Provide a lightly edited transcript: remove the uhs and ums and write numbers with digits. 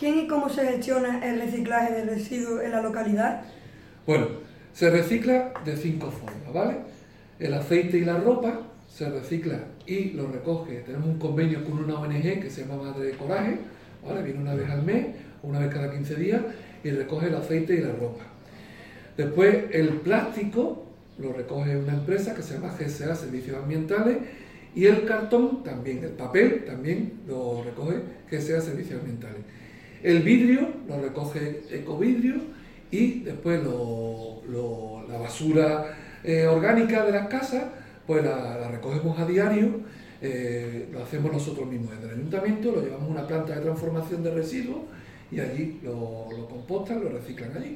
¿Quién y cómo se gestiona el reciclaje de residuos en la localidad? Bueno, se recicla de 5 formas, ¿vale? El aceite y la ropa se recicla y lo recoge. Tenemos un convenio con una ONG que se llama Madre de Coraje, ¿vale? Viene una vez al mes, una vez cada 15 días y recoge el aceite y la ropa. Después el plástico lo recoge una empresa que se llama GSA Servicios Ambientales y el cartón también, el papel también lo recoge GSA Servicios Ambientales. El vidrio lo recoge Ecovidrio y después la basura orgánica de las casas pues la recogemos a diario, lo hacemos nosotros mismos desde el ayuntamiento, lo llevamos a una planta de transformación de residuos y allí lo compostan, lo reciclan allí.